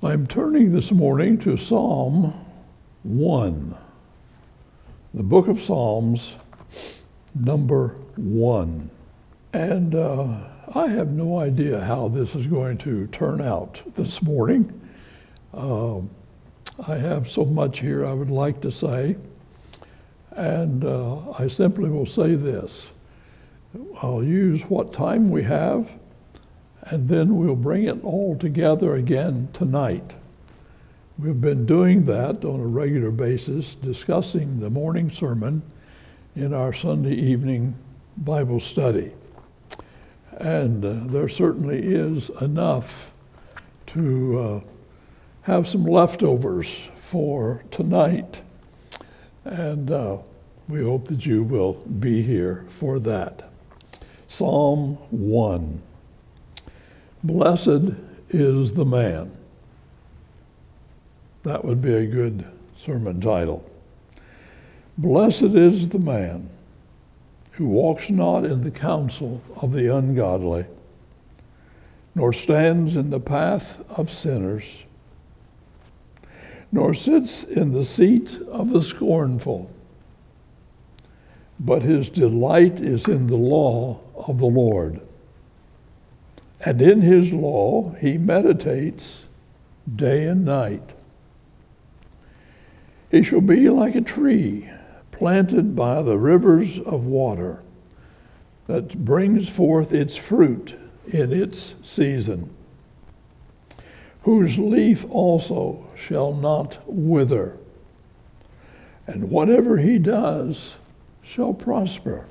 I'm turning this morning to Psalm 1, the book of Psalms, number 1. And I have no idea how this is going to turn out this morning. I have so much here I would like to say, and I simply will say this. I'll use what time we have, and then we'll bring it all together again tonight. We've been doing that on a regular basis, discussing the morning sermon in our Sunday evening Bible study. And there certainly is enough to have some leftovers for tonight. And we hope that you will be here for that. Psalm 1. Blessed is the man. That would be a good sermon title. Blessed is the man who walks not in the counsel of the ungodly, nor stands in the path of sinners, nor sits in the seat of the scornful, but his delight is in the law of the Lord. And in his law he meditates day and night. He shall be like a tree planted by the rivers of water, that brings forth its fruit in its season, whose leaf also shall not wither, and whatever he does shall prosper.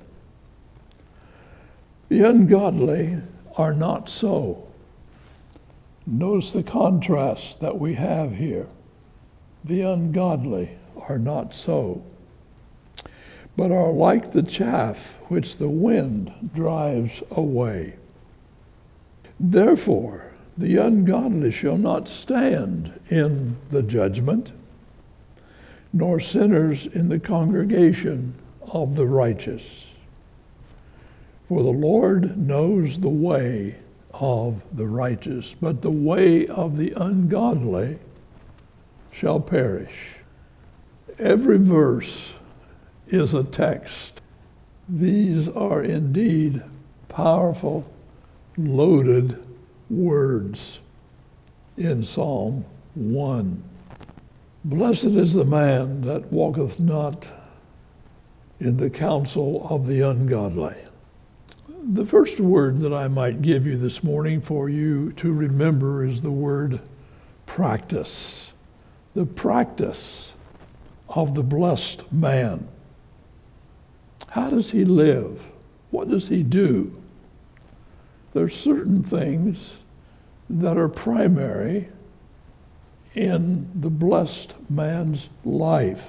The ungodly are not so. Notice the contrast that we have here. The ungodly are not so, but are like the chaff which the wind drives away. Therefore, the ungodly shall not stand in the judgment, nor sinners in the congregation of the righteous. For the Lord knows the way of the righteous, but the way of the ungodly shall perish. Every verse is a text. These are indeed powerful, loaded words in Psalm 1. Blessed is the man that walketh not in the counsel of the ungodly. The first word that I might give you this morning for you to remember is the word practice. The practice of the blessed man. How does he live? What does he do? There's certain things that are primary in the blessed man's life.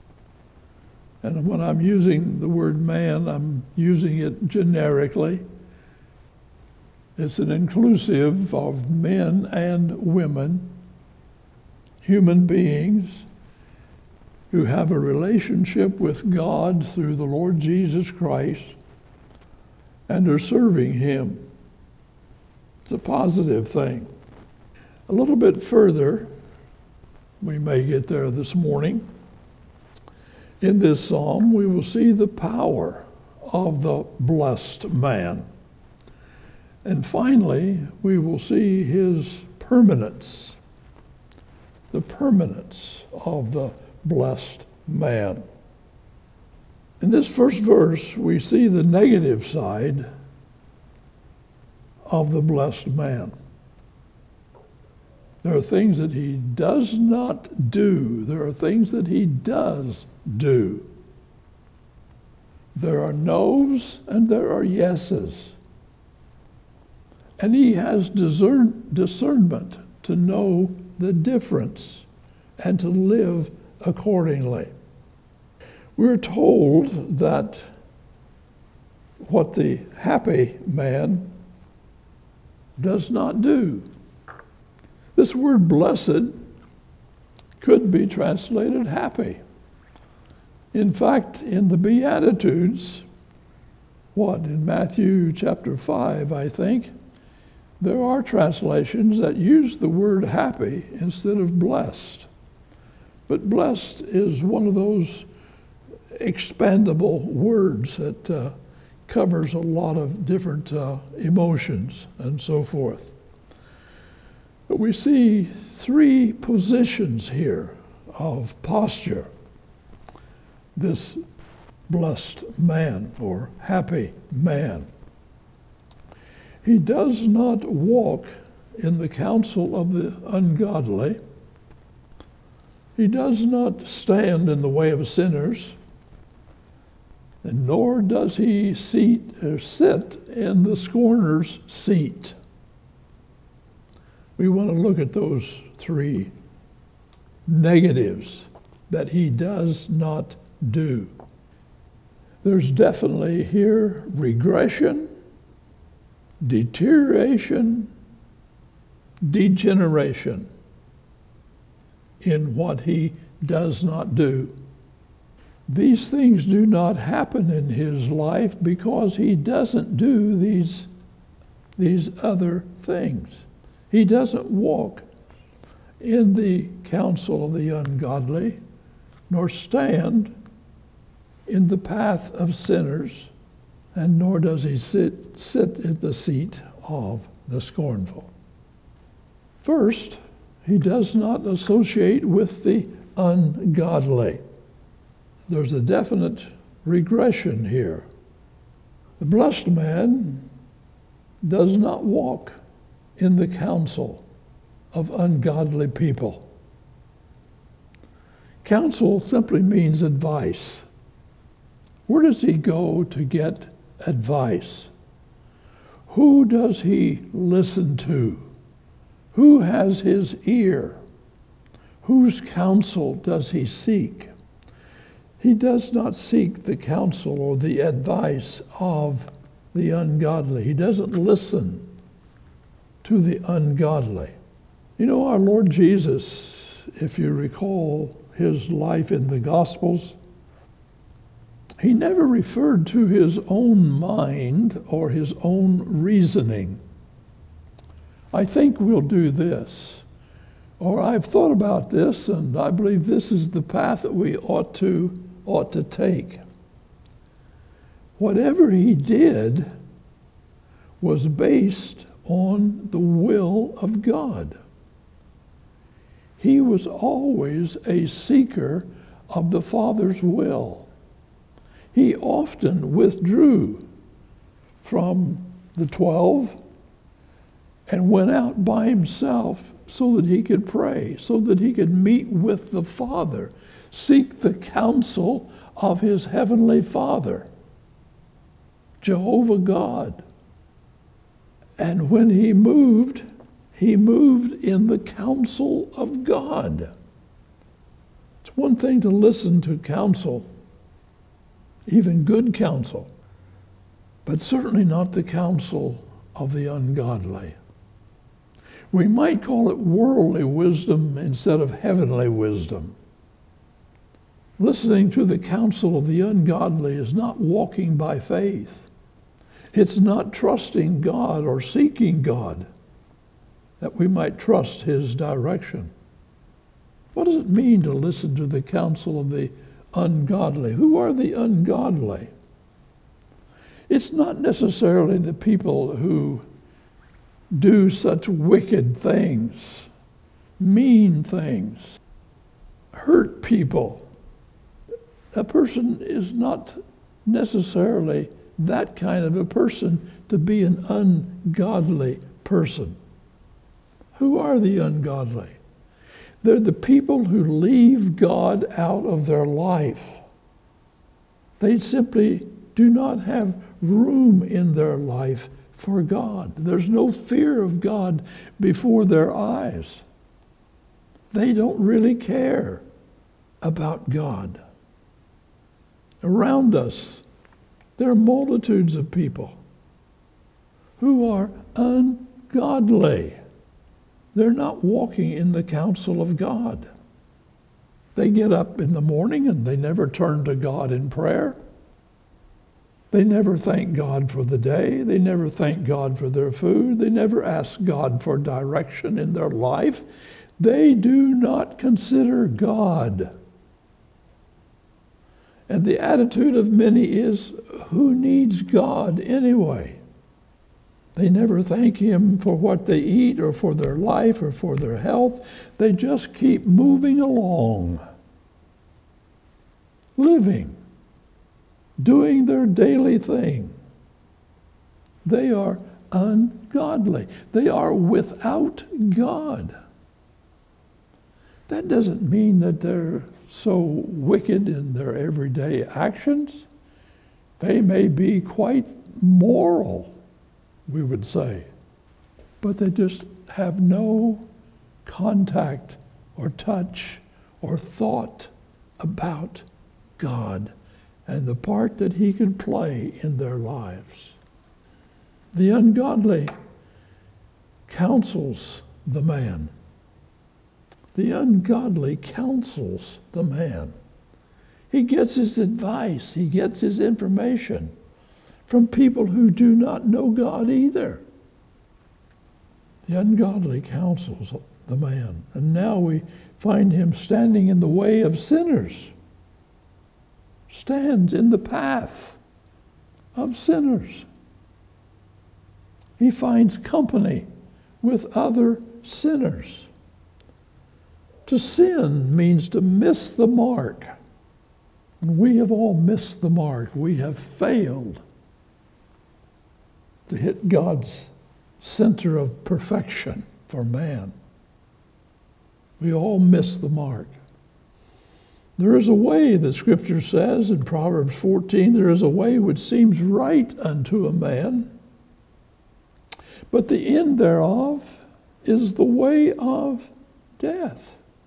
And when I'm using the word man, I'm using it generically. It's an inclusive of men and women, human beings who have a relationship with God through the Lord Jesus Christ and are serving him. It's a positive thing. A little bit further, we may get there this morning. In this psalm, we will see the power of the blessed man. And finally, we will see his permanence, the permanence of the blessed man. In this first verse, we see the negative side of the blessed man. There are things that he does not do. There are things that he does do. There are no's and there are yeses. And he has discernment to know the difference and to live accordingly. We're told that what the happy man does not do. This word blessed could be translated happy. In fact, in the Beatitudes, in Matthew chapter 5, I think, There are translations that use the word happy instead of blessed. But blessed is one of those expandable words that covers a lot of different emotions and so forth. But we see three positions here of posture. This blessed man or happy man. He does not walk in the counsel of the ungodly. He does not stand in the way of sinners, and nor does he sit in the scorner's seat. We want to look at those three negatives that he does not do. There's definitely here regression, deterioration, degeneration in what he does not do. These things do not happen in his life because he doesn't do these other things. He doesn't walk in the counsel of the ungodly, nor stand in the path of sinners, and nor does he sit at the seat of the scornful. First, he does not associate with the ungodly. There's a definite regression here. The blessed man does not walk in the counsel of ungodly people. Counsel simply means advice. Where does he go to get advice? Who does he listen to? Who has his ear? Whose counsel does he seek? He does not seek the counsel or the advice of the ungodly. He doesn't listen to the ungodly. You know, our Lord Jesus, if you recall his life in the Gospels, he never referred to his own mind or his own reasoning. I think we'll do this, or I've thought about this, and I believe this is the path that we ought to take. Whatever he did was based on the will of God. He was always a seeker of the Father's will. He often withdrew from the 12 and went out by himself so that he could pray, so that he could meet with the Father, seek the counsel of his heavenly Father, Jehovah God. And when he moved in the counsel of God. It's one thing to listen to counsel, even good counsel, but certainly not the counsel of the ungodly. We might call it worldly wisdom instead of heavenly wisdom. Listening to the counsel of the ungodly is not walking by faith. It's not trusting God or seeking God that we might trust his direction. What does it mean to listen to the counsel of the ungodly? Who are the ungodly? It's not necessarily the people who do such wicked things, mean things, hurt people. A person is not necessarily that kind of a person to be an ungodly person. Who are the ungodly? They're the people who leave God out of their life. They simply do not have room in their life for God. There's no fear of God before their eyes. They don't really care about God. Around us, there are multitudes of people who are ungodly. They're not walking in the counsel of God. They get up in the morning and they never turn to God in prayer. They never thank God for the day. They never thank God for their food. They never ask God for direction in their life. They do not consider God. And the attitude of many is, who needs God anyway? They never thank Him for what they eat or for their life or for their health. They just keep moving along, living, doing their daily thing. They are ungodly. They are without God. That doesn't mean that they're so wicked in their everyday actions. They may be quite moral, we would say, but they just have no contact or touch or thought about God and the part that He can play in their lives. The ungodly counsels the man. The ungodly counsels the man. He gets his advice, he gets his information from people who do not know God either. The ungodly counsels the man. And now we find him standing in the way of sinners. Stands in the path of sinners. He finds company with other sinners. To sin means to miss the mark. And we have all missed the mark. We have failed to hit God's center of perfection for man. We all miss the mark. There is a way, the Scripture says in Proverbs 14, there is a way which seems right unto a man, but the end thereof is the way of death.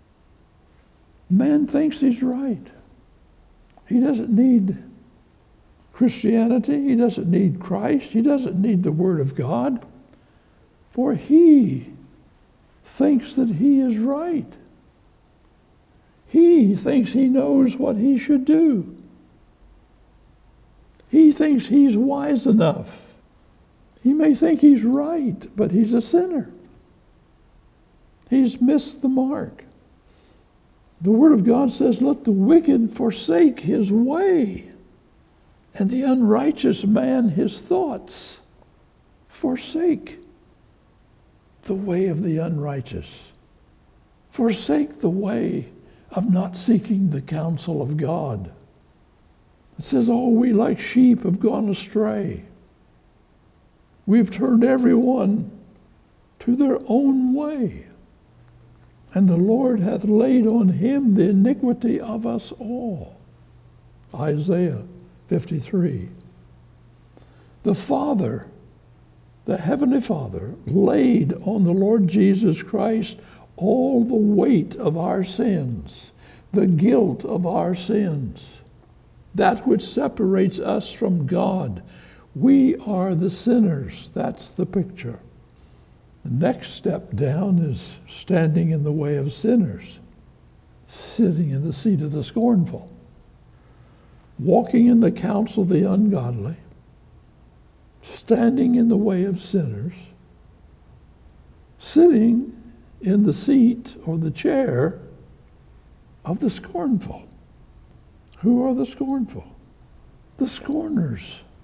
Man thinks he's right. He doesn't need Christianity. He doesn't need Christ. He doesn't need the Word of God. For he thinks that he is right. He thinks he knows what he should do. He thinks he's wise enough. He may think he's right, but he's a sinner. He's missed the mark. The Word of God says, let the wicked forsake his way, and the unrighteous man his thoughts. Forsake the way of the unrighteous. Forsake the way of not seeking the counsel of God. It says, oh, we like sheep have gone astray. We've turned everyone to their own way. And the Lord hath laid on him the iniquity of us all. Isaiah 53. The Father, the Heavenly Father, laid on the Lord Jesus Christ all the weight of our sins, the guilt of our sins, that which separates us from God. We are the sinners. That's the picture. The next step down is standing in the way of sinners, sitting in the seat of the scornful, walking in the counsel of the ungodly, standing in the way of sinners, sitting in the seat or the chair of the scornful. Who are the scornful? The scorners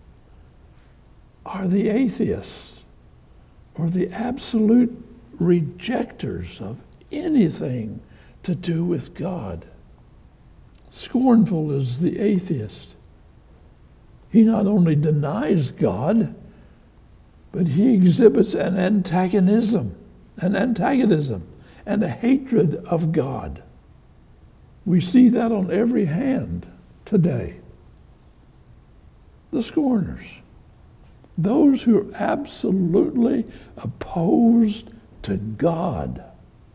are the atheists, or the absolute rejectors of anything to do with God. Scornful is the atheist. He not only denies God, but he exhibits an antagonism and a hatred of God. We see that on every hand today. The scorners. Those who are absolutely opposed to God.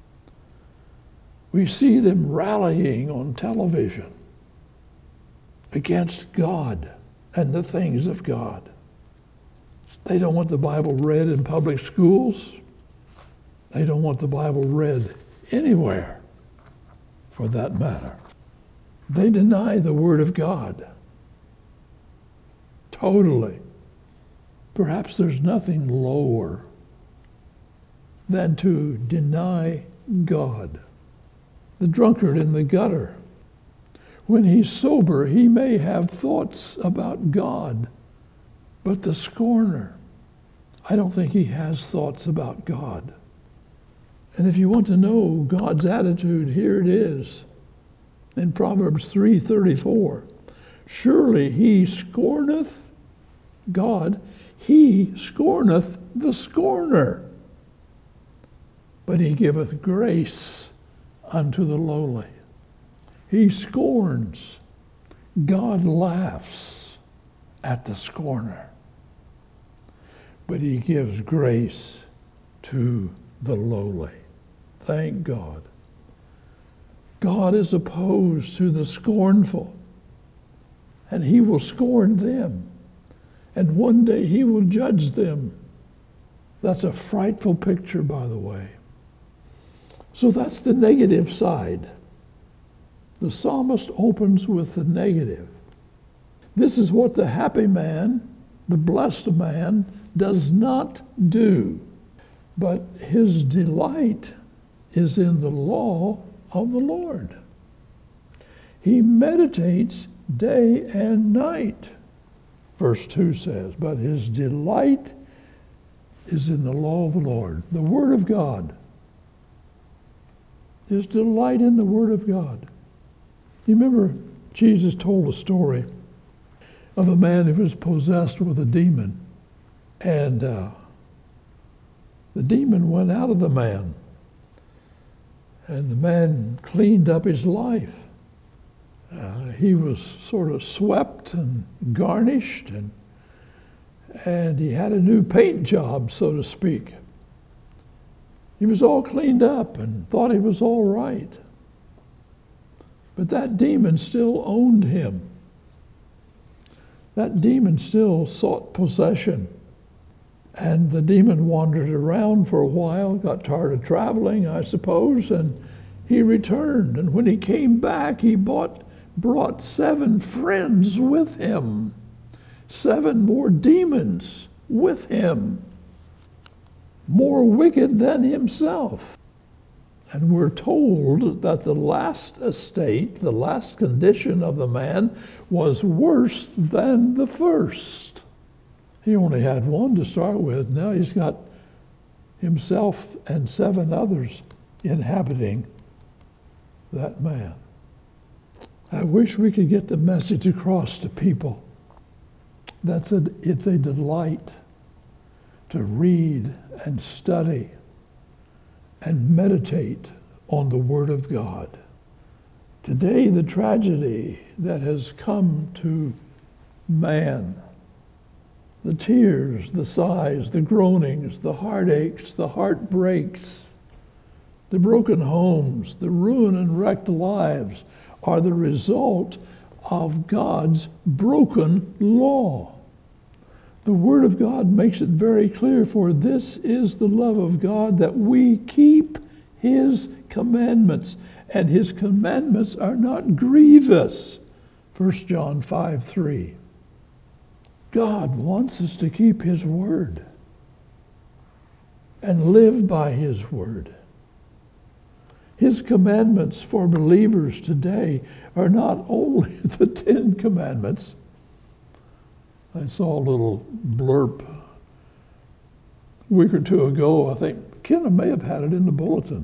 We see them rallying on television against God and the things of God. They don't want the Bible read in public schools. They don't want the Bible read anywhere, for that matter. They deny the Word of God. totally. Perhaps there's nothing lower than to deny God. The drunkard in the gutter, when he's sober, he may have thoughts about God, but the scorner, I don't think he has thoughts about God. And if you want to know God's attitude, here it is in Proverbs 3:34. Surely he scorneth, God, he scorneth the scorner, but he giveth grace unto the lowly. He scorns. God laughs at the scorner, but he gives grace to the lowly. Thank God. God is opposed to the scornful, and he will scorn them, and one day he will judge them. That's a frightful picture, by the way. So that's the negative side. The psalmist opens with the negative. This is what the happy man, the blessed man, does not do. But his delight is in the law of the Lord. He meditates day and night, verse 2 says, but his delight is in the law of the Lord, the Word of God. His delight in the Word of God. You remember Jesus told a story of a man who was possessed with a demon, and the demon went out of the man, and the man cleaned up his life. He was sort of swept and garnished, and he had a new paint job, so to speak. He was all cleaned up and thought he was all right. But that demon still owned him. That demon still sought possession. And the demon wandered around for a while, got tired of traveling, I suppose, and he returned. And when he came back, he brought 7 friends with him, 7 more demons with him, more wicked than himself. And we're told that the last estate, the last condition of the man, was worse than the first. He only had one to start with. Now he's got himself and 7 others inhabiting that man. I wish we could get the message across to people. It's a delight to read and study and meditate on the Word of God. Today, the tragedy that has come to man, the tears, the sighs, the groanings, the heartaches, the heartbreaks, the broken homes, the ruined and wrecked lives are the result of God's broken law. The Word of God makes it very clear, for this is the love of God, that we keep His commandments, and His commandments are not grievous. 1 John 5:3. God wants us to keep His Word and live by His Word. His commandments for believers today are not only the 10 Commandments. I saw a little blurb a week or two ago. I think Kenna may have had it in the bulletin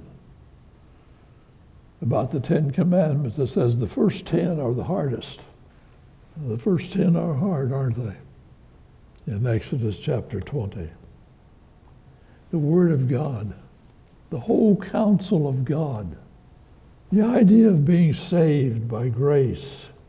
about the 10 Commandments that says the first 10 are the hardest. The first 10 are hard, aren't they? In Exodus chapter 20. The Word of God, the whole counsel of God, the idea of being saved by grace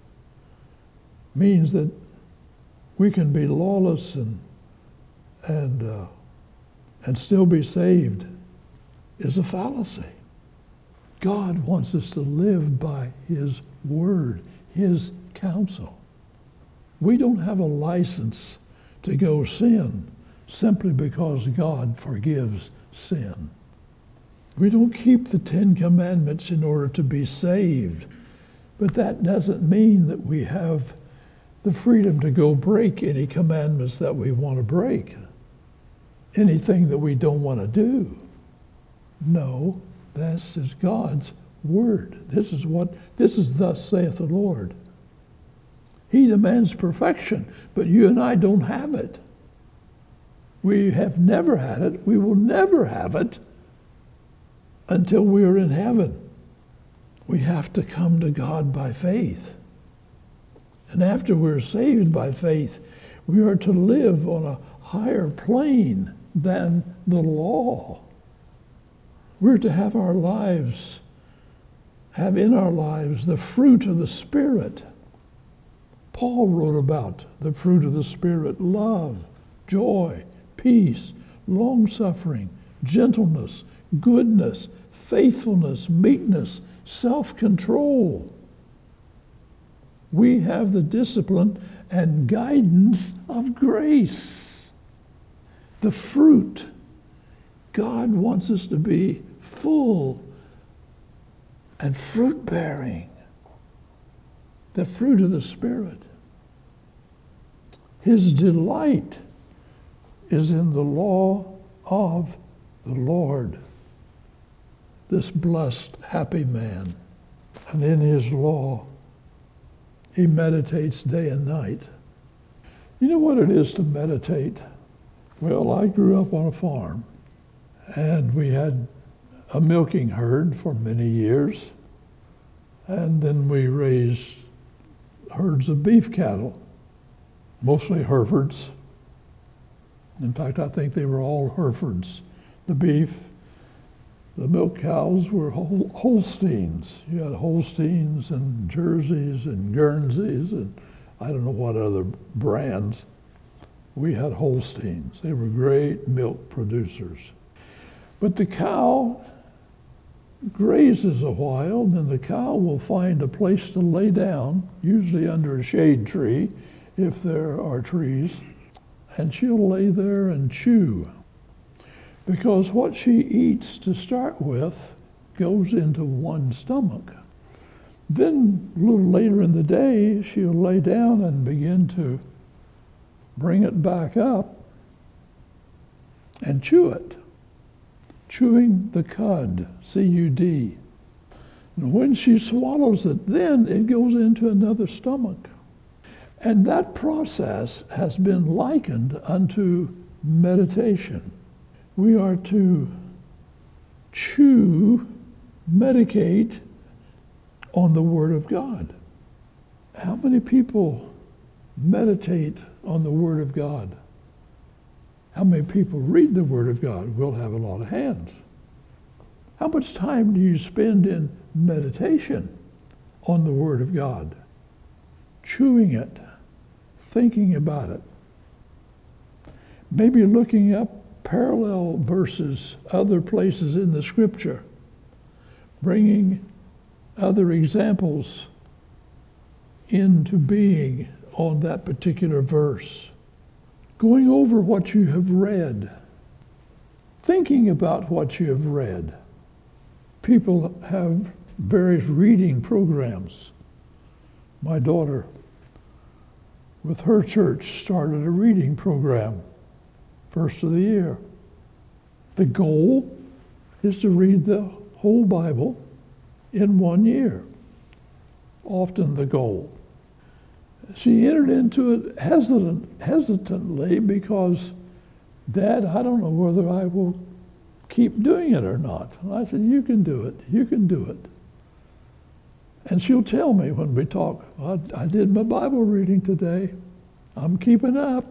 means that we can be lawless and still be saved is a fallacy. God wants us to live by His Word, His counsel. We don't have a license to go sin simply because God forgives sin. We don't keep the 10 Commandments in order to be saved, but that doesn't mean that we have the freedom to go break any commandments that we want to break, anything that we don't want to do. No, this is God's word. This is thus saith the Lord. He demands perfection, but you and I don't have it. We have never had it. We will never have it until we are in heaven. We have to come to God by faith. And after we're saved by faith, we are to live on a higher plane than the law. We're to have in our lives the fruit of the Spirit. Paul wrote about the fruit of the Spirit: love, joy, peace, long-suffering, gentleness, goodness, faithfulness, meekness, self-control. We have the discipline and guidance of grace. The fruit. God wants us to be full and fruit-bearing. The fruit of the Spirit. His delight is in the law of the Lord. This blessed, happy man. And in his law, he meditates day and night. You know what it is to meditate? Well, I grew up on a farm, and we had a milking herd for many years, and then we raised herds of beef cattle, mostly Herefords. In fact, I think they were all Herefords. The milk cows were Holsteins. You had Holsteins and Jerseys and Guernseys and I don't know what other brands. We had Holsteins. They were great milk producers. But the cow grazes a while, and then the cow will find a place to lay down, usually under a shade tree, if there are trees, and she'll lay there and chew. Because what she eats to start with goes into one stomach. Then a little later in the day, she'll lay down and begin to bring it back up and chew it. Chewing the cud, C-U-D. And when she swallows it, then it goes into another stomach. And that process has been likened unto meditation. We are to medicate on the Word of God. How many people meditate on the Word of God? How many people read the Word of God? We'll have a lot of hands. How much time do you spend in meditation on the Word of God? Chewing it, thinking about it. Maybe looking up parallel verses, other places in the Scripture, bringing other examples into being on that particular verse. Going over what you have read, thinking about what you have read. People have various reading programs. My daughter, with her church, started a reading program, first of the year. The goal is to read the whole Bible in 1 year. Often the goal. She entered into it hesitantly because, Dad, I don't know whether I will keep doing it or not. And I said, you can do it. You can do it. And she'll tell me when we talk, I did my Bible reading today. I'm keeping up.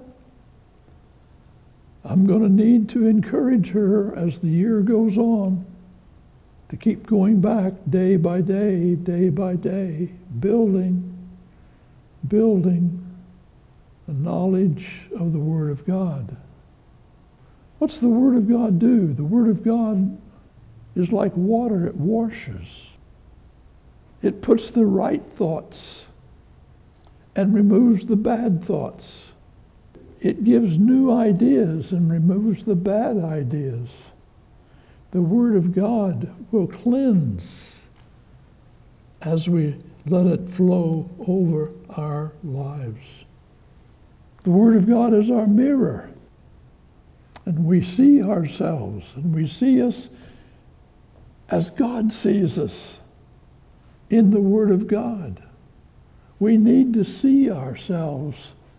I'm going to need to encourage her as the year goes on to keep going back day by day, building the knowledge of the Word of God. What's the Word of God do? The Word of God is like water. It washes. It puts the right thoughts and removes the bad thoughts. It gives new ideas and removes the bad ideas. The Word of God will cleanse as we Let it flow over our lives. The Word of God is our mirror. And we see ourselves, and we see us as God sees us in the Word of God. We need to see ourselves.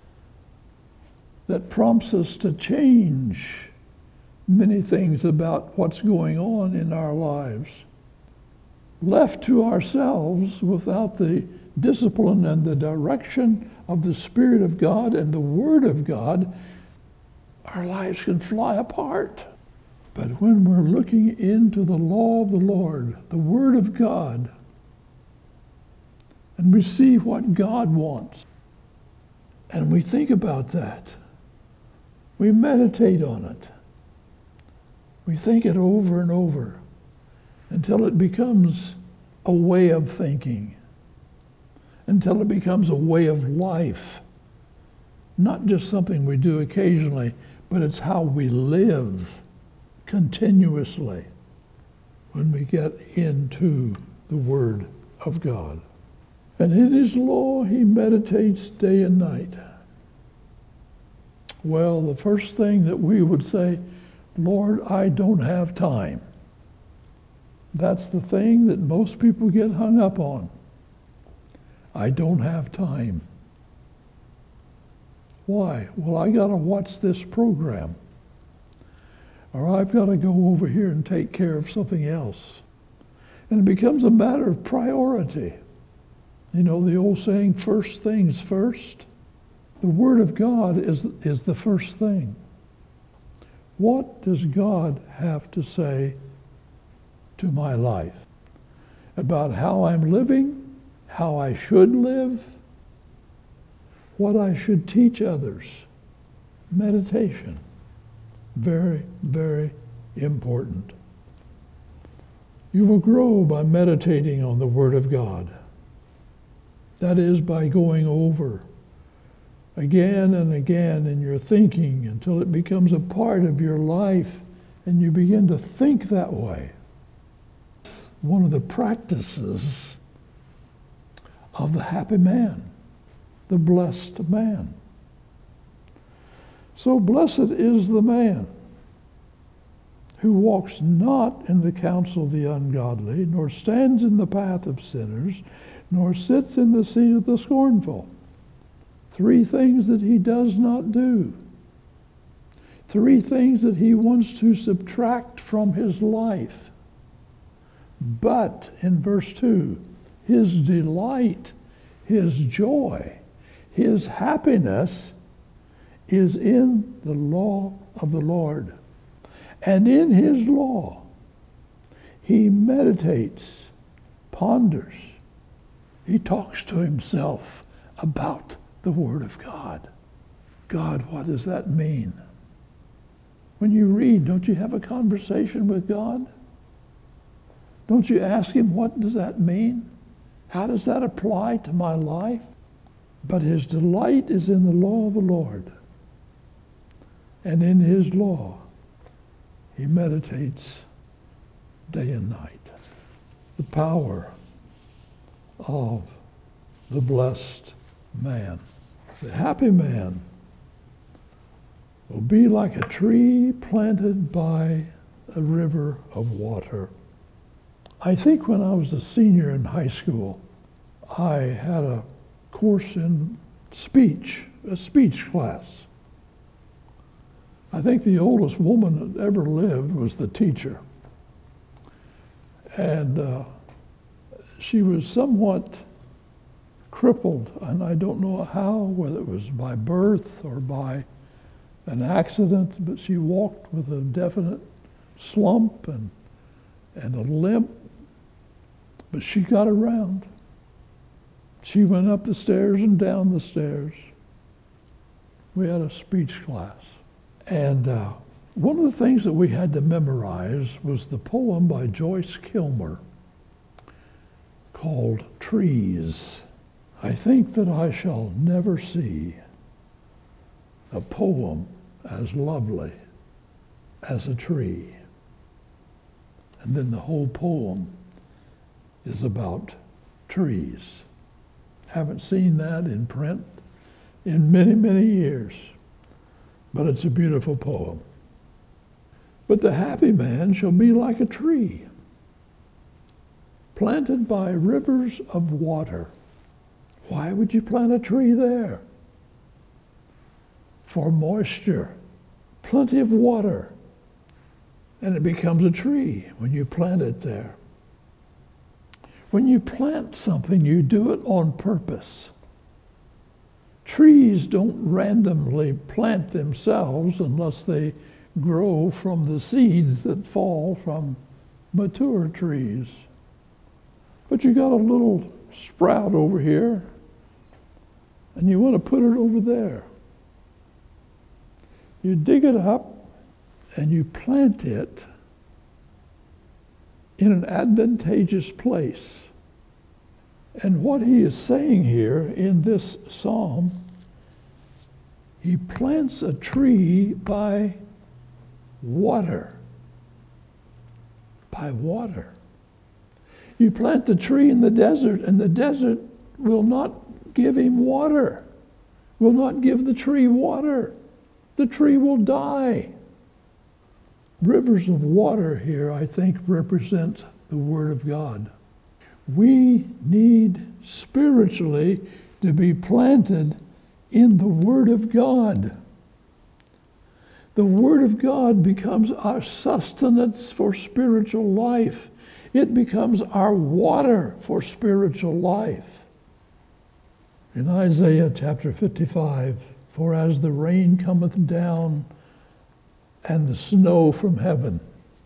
That prompts us to change many things about what's going on in our lives. Left to ourselves without the discipline and the direction of the Spirit of God and the Word of God, our lives can fly apart. But when we're looking into the law of the Lord, the Word of God, and we see what God wants, and we think about that, we meditate on it, we think it over and over until it becomes a way of thinking, until it becomes a way of life, not just something we do occasionally, but it's how we live continuously when we get into the Word of God. And in His law He meditates day and night. Well, the first thing that we would say, Lord, I don't have time. That's the thing that most people get hung up on. I don't have time. Why? Well, I got to watch this program. Or I've got to go over here and take care of something else. And it becomes a matter of priority. You know the old saying, first things first? The Word of God is the first thing. What does God have to say to my life about how I'm living, how I should live, what I should teach others? Meditation. Very, very important. You will grow by meditating on the Word of God. That is, by going over again and again in your thinking until it becomes a part of your life and you begin to think that way. One of the practices of the happy man, the blessed man. So blessed is the man who walks not in the counsel of the ungodly, nor stands in the path of sinners, nor sits in the seat of the scornful. Three things that he does not do. Three things that he wants to subtract from his life. But, in verse 2, his delight, his joy, his happiness is in the law of the Lord. And in his law, he meditates, ponders. He talks to himself about the Word of God. God, what does that mean? When you read, don't you have a conversation with God? Don't you ask Him, what does that mean? How does that apply to my life? But his delight is in the law of the Lord. And in his law, he meditates day and night. The power of the blessed man. The happy man will be like a tree planted by a river of water. I think when I was a senior in high school, I had a course in speech, a speech class. I think the oldest woman that ever lived was the teacher. And she was somewhat crippled, and I don't know how, whether it was by birth or by an accident, but she walked with a definite slump and a limp, but she got around. She went up the stairs and down the stairs. We had a speech class. And one of the things that we had to memorize was the poem by Joyce Kilmer called Trees. I think that I shall never see a poem as lovely as a tree. And then the whole poem is about trees. Haven't seen that in print in many, many years. But it's a beautiful poem. But the happy man shall be like a tree planted by rivers of water. Why would you plant a tree there? For moisture, plenty of water, and it becomes a tree when you plant it there. When you plant something, you do it on purpose. Trees don't randomly plant themselves unless they grow from the seeds that fall from mature trees. But you got a little sprout over here, and you want to put it over there. You dig it up, and you plant it in an advantageous place. And what he is saying here in this psalm, he plants a tree by water. By water. You plant the tree in the desert, and the desert will not give him water, will not give the tree water. The tree will die. Rivers of water here, I think, represent the Word of God. We need spiritually to be planted in the Word of God. The Word of God becomes our sustenance for spiritual life. It becomes our water for spiritual life. In Isaiah chapter 55, for as the rain cometh down and the snow from heaven.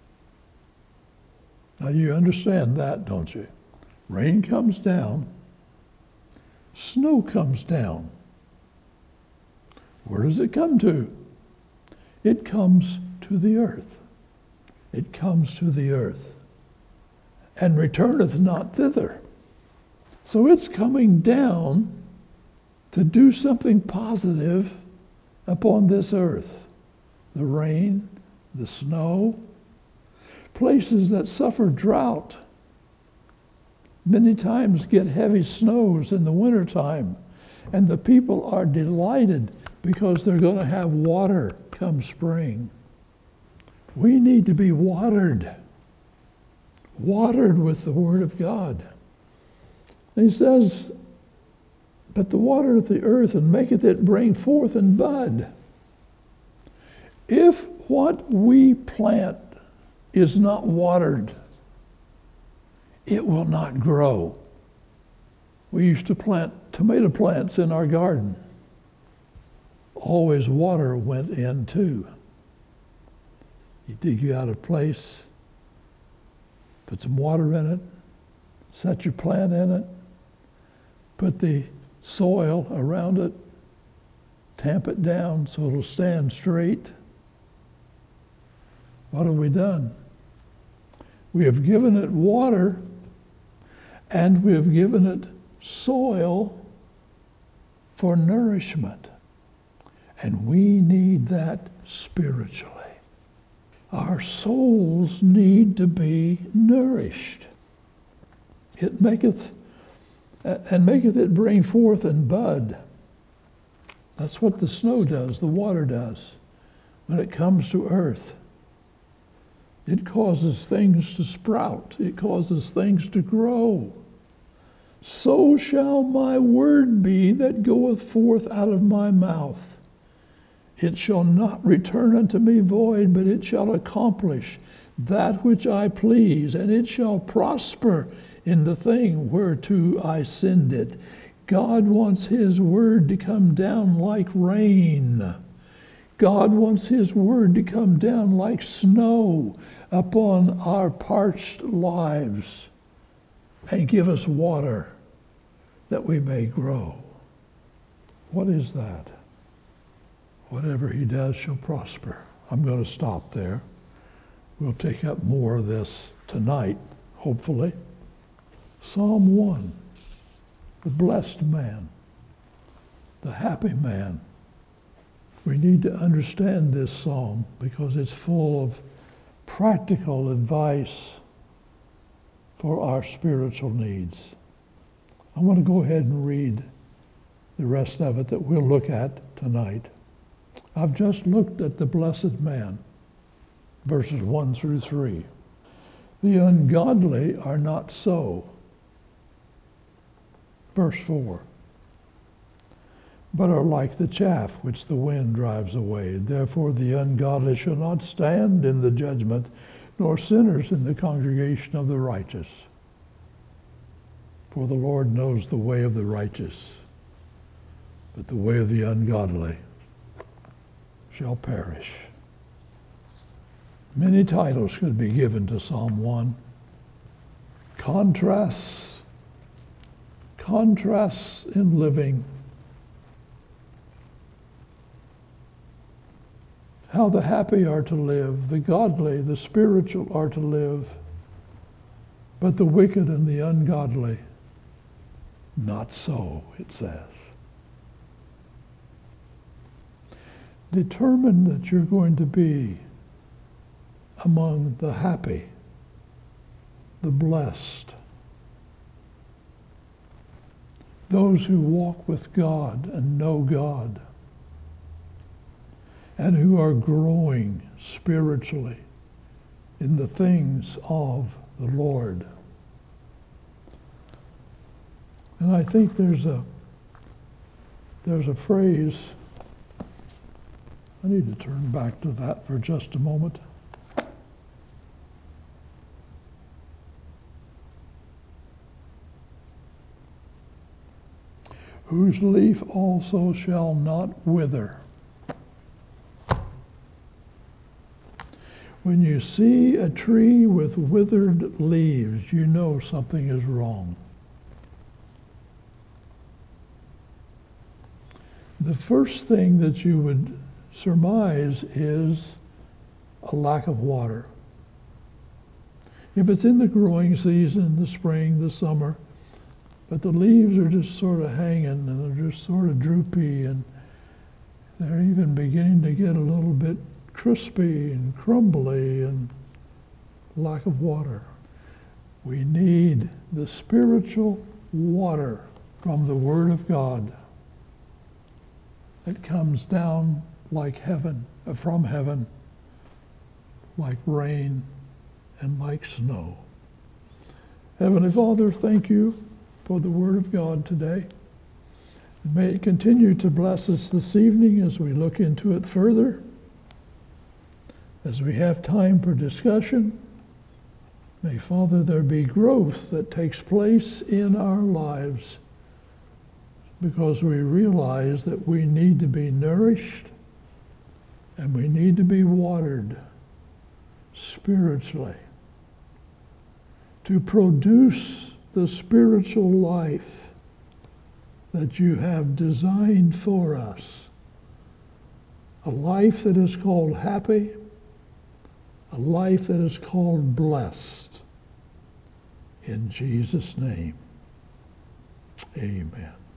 Now you understand that, don't you? Rain comes down, snow comes down. Where does it come to? It comes to the earth. It comes to the earth, and returneth not thither. So it's coming down to do something positive upon this earth. The rain, the snow, places that suffer drought many times get heavy snows in the wintertime, and the people are delighted because they're going to have water come spring. We need to be watered with the Word of God. And he says, but the watereth the earth and maketh it bring forth and bud. If what we plant is not watered, it will not grow. We used to plant tomato plants in our garden. Always water went in too. You dig out a place, put some water in it, set your plant in it, put the soil around it, tamp it down so it'll stand straight. What have we done? We have given it water, and we have given it soil for nourishment. And we need that spiritually. Our souls need to be nourished. It maketh it bring forth and bud. That's what the snow does, the water does. When it comes to earth, it causes things to sprout. It causes things to grow. So shall my word be that goeth forth out of my mouth. It shall not return unto me void, but it shall accomplish that which I please, and it shall prosper in the thing whereto I send it. God wants His word to come down like rain. God wants His word to come down like snow upon our parched lives and give us water that we may grow. What is that? Whatever He does shall prosper. I'm going to stop there. We'll take up more of this tonight, hopefully. Psalm 1, the blessed man, the happy man. We need to understand this psalm because it's full of practical advice for our spiritual needs. I want to go ahead and read the rest of it that we'll look at tonight. I've just looked at the blessed man, verses 1 through 3. The ungodly are not so. Verse 4. But are like the chaff which the wind drives away. Therefore the ungodly shall not stand in the judgment, nor sinners in the congregation of the righteous. For the Lord knows the way of the righteous, but the way of the ungodly shall perish. Many titles could be given to Psalm 1. Contrasts in living. How the happy are to live, the godly, the spiritual are to live, but the wicked and the ungodly, not so, it says. Determine that you're going to be among the happy, the blessed, those who walk with God and know God, and who are growing spiritually in the things of the Lord. And I think there's a phrase, I need to turn back to that for just a moment. Whose leaf also shall not wither. When you see a tree with withered leaves, you know something is wrong. The first thing that you would surmise is a lack of water. If it's in the growing season, the spring, the summer, but the leaves are just sort of hanging and they're just sort of droopy and they're even beginning to get a little bit crispy and crumbly and lack of water. We need the spiritual water from the Word of God that comes down like heaven, from heaven, like rain and like snow. Heavenly Father, thank you for the Word of God today. May it continue to bless us this evening as we look into it further, as we have time for discussion. May, Father, there be growth that takes place in our lives because we realize that we need to be nourished and we need to be watered spiritually to produce the spiritual life that you have designed for us. A life that is called happy, a life that is called blessed. In Jesus' name, amen.